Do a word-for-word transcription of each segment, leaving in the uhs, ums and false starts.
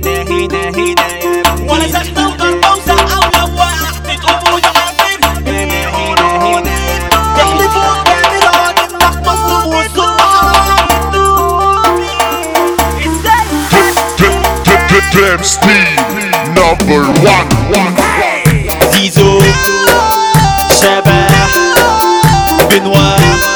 هنا هنا هنا يا ولا زحمة وضربة وزقة ولو وقعت تقوم وتعافر هنا هنا هنا تحلفوا جامد عن انك مظلوم والظلم حرام. Clem Steve number one. زيزو شبح بنوا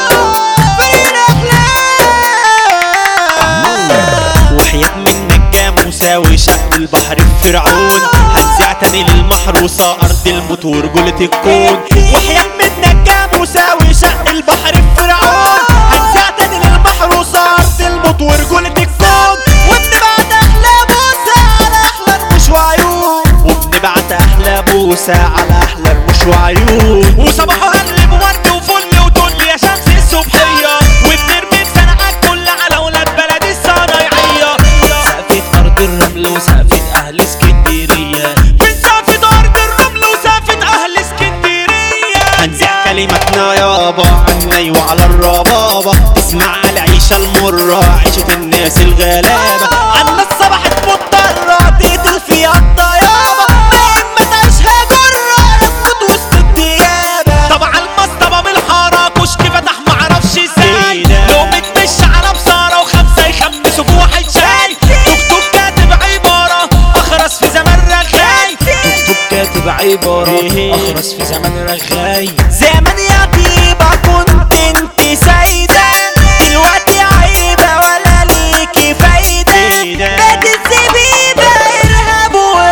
وحياة منك جاموسة وشق البحر في فرعون هنزع تاني للمحروسة أرض الموت ورجولة الكون. وحياة منك جاموسة وشق البحر في فرعون هنزع تاني للمحروسة أرض الموت ورجولة الكون. وبنبعت أحلى بوسة على أحلى رموش وعيون وبنبعت أحلى بوسة على أحلى رموش وعيون. وصباحه قلب ورد وفل وتقول يا شمس الصبحية وبنرمي بسنعك كل على ولاد بلدي الصنايعية. سقفة أرض الرمل وسقفة أهل اسكندرية من سقفة أرض الرمل وسقفة أهل اسكندرية. هنزع كلماتنا يابا عني وعلى الربابة تسمع العيشة المرة عيشة الناس الغلابة. عنا الصباح مضطرة تقتل فيها الطيابة ما إما تعيشها جرة تموت وسط الديابة. طبعا المصطبة بالحارة كشك فتح معرفش ازاي لو بتمشي على بصارة وخمسة يخمسوا في واحد شاي. توك توك كاتب عبارة أخرس في زمن رغاي. توك توك كاتب عبارة أخرس في زمن رغاي. زمان يا طيبة كنت انت سيدة دلوقتي عيبة ولا ليكي فايدة. بقت الزبيبة إرهاب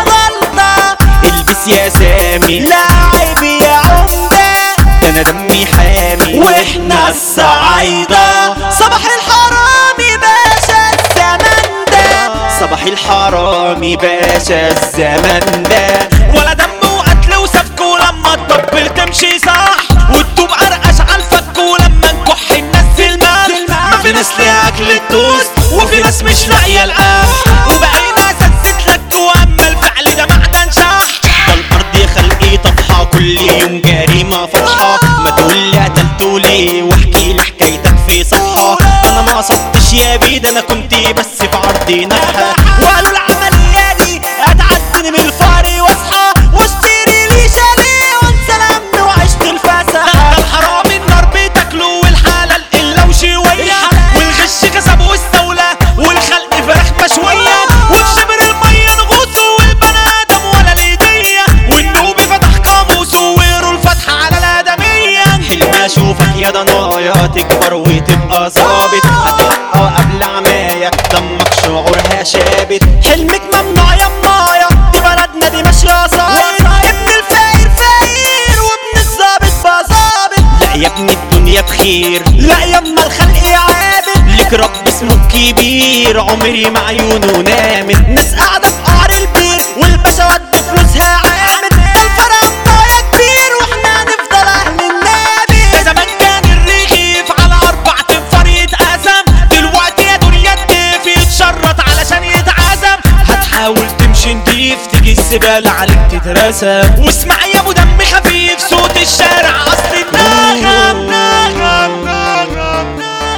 وغلطة البس يا سامي لا عيب يا عمدة ده أنا دمي حامي وإحنا الصعايدة. صباح الحرامي باشا الزمن ده صباح الحرامي باشا الزمن ده. ولا دم وقتل وسفك ولما تطبل تمشي صح والطوب قرقش عالفك ولما نكح ننزل مال. ما في ناس ليها اكل التوست وفي ناس مش لاقيه القمح وبقينا سدت لك واما الفعل ده معنى نشاح. ده الارض يا خلقي طفحه كل يوم جريمه فرحه ما تقول لي قتلتولي واحكي لي حكايتك في صفحه. انا ما قصدتش يا بيد انا كنت بس في عرضي نفحه وقالوا العمليه دي هتعدني من الفقر واصحى واشتري لي شاليه وانسى الهم وعشت الفسح. ده الحرام النار بتاكله والحلال الا وشويه والغش كسب واستولى والخلق فراخ مشويه وفي شبر الميه نغوصه والبني ادم ولا الهديه والنوبي فتح قاموسه ويروا الفتحه على الادميه. حلمي اشوفك يا ضنايا تكبر وتبقى ظابط هتحقق قبل عمايا دمك شعورها شابت. حلمك ممنوع يا مايا دي بلدنا دي ماشيه صاير ابن الفقير فقير وابن الظابط بقى ظابط. لا يا ابن الدنيا بخير لا يما الخلق عابد لك رب اسمه كبير عمري مع عيونه نامت. ناس قاعده في قعر البير والباشا ودى فلوسها عامد. الفرق يا كبير واحنا هنفضل اهل النبي. ده زمان كان الرغيف على اربع تنفار يتقسم دلوقتي يا دنيا الضيف يتشرط علشان يتعزم. هتحاول تمشي نضيف تيجي الزبالة عليك تترسم واسمع يا ابو دم خفيف صوت الشارع اصل النغم نغم نغم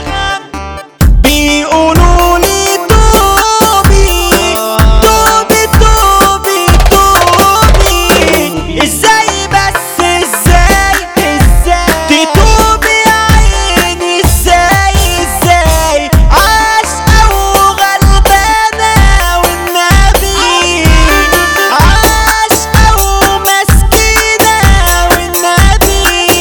بيقولوا لي توبي توبي توبي توبي ازاي بس ازاي ازاي تتوبي يا عيني ازاي ازاي عاشقة وغلبانة والنبي عاشقة ومسكينة والنبي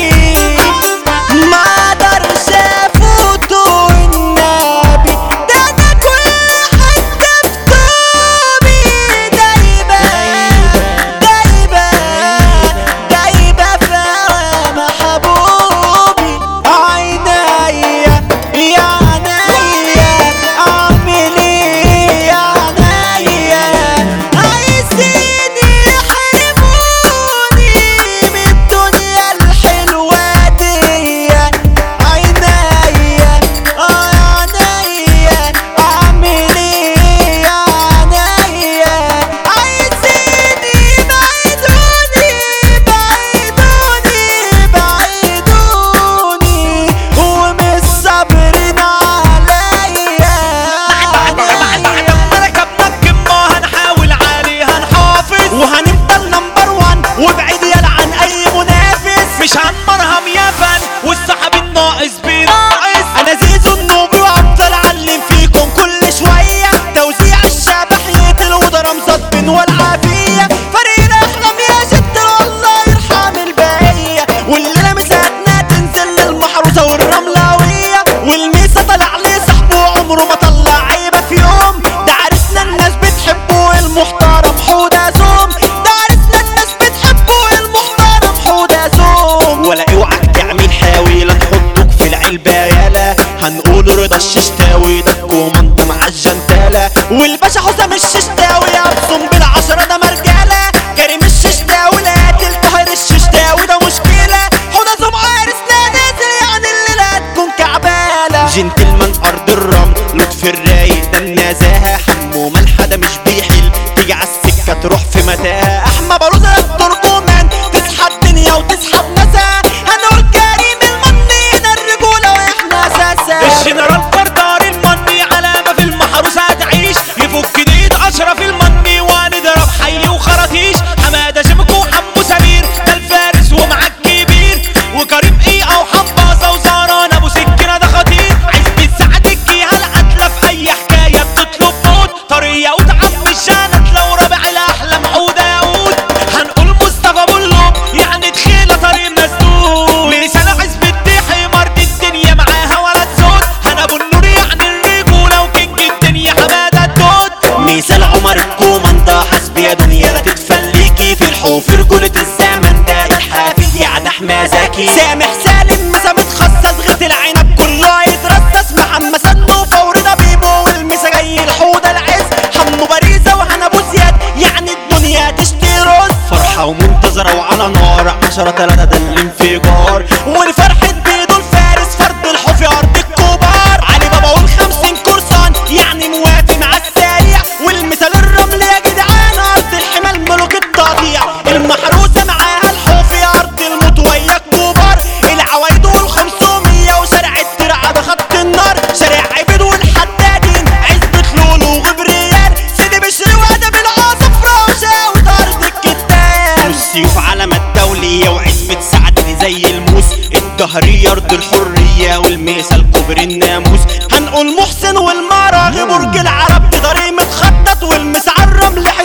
المحترم حودة زوم، ده عرسنا الناس بتحبه المحترم حودة زوم. ولا اوعك تعمل حاوي لا تحطك في العلبة يالا، هنقول رضا الششتاوي ده الكوماندا مع الجنتالة، والباشا حسام الششتاوي ابصم بالعشرة ده مرجالة، كريم الششتاوي لا قاتل طاهر الششتاوي ده مشكلة، حودة زوم عرسنا نازل يعني الليلة هتكون كعبالة. جنتلمان ارض الرمل لطفي الرايق ده النزاهة، حمو ملحة ده مش بيحل تيجي عالسكة تروح في متاهة، احمى بلوزة الترجمان تسحب الدنيا وتسحب ناسها، هنقول كريم المني ده الرجولة واحنا اساسا. الجنرال فردار المني علامة في المحروسة هتعيش، يفك ايد اشرف المني وهنضرب حي وخراطيش، حمادة شبكو وحمو سمير ده الفارس ومعاك كبير، وكريم ايه او حباظة وزهران ابو سكينة ده خطير، عزبة سعد الجيها العدلة في اي حكاية بتطلب موت، طرية وتعب الشانت لو رابع الاحلام حودة ياقوت، هنقول مصطفى ابو اللوب يعني دخيلة طريق مسدود، مثال عزبة ديحي مرض الدنيا معاها ولا تزود، هنا ابو النور يعني الرجولة وكينج الدنيا حمادة الدود، مثال عمر الكوماندا حسبي يا دنيا لا تتفليكي، في الحوف رجولة الزمن ده الحافظ يعني احمى زكي، سامح سالم مسا متخصص غيت العنب كله يترصص، محمد سنو فوري ده بيبو والمسا جاي الحوضة العز، حمو باريزة وهنا ابو زياد يعني الدنيا تشتي رز، فرحة ومنتظرة وعلى نار عشرة تلاتة ده الانفجار، والفرحة بيدو الفارس فرد الحوف يا ارض الكبار، علي بابا والخمسين كورسان يعني موافي مع السريع، والمثال الرمل يا جدعان ارض الحمال ملوك التقطيع، المحروسة معاها الحوف يا ارض الموت ويا الكبار، العوايد والخمسمية وشارع الترعة ده خط النار، شارع عبيد والحدادين عزبة لولو وغبريال، سيدي بشري وادب العاصفرة وشاوت ارض الكتان، والسيوف علامة الدولية وعزبة سعد دي زي الموس، الدهرية ارض الحرية والميسا الكبر الناموس، هنقول محسن والمراغي برج العرب دي طريق متخطط، والمسعى الرمل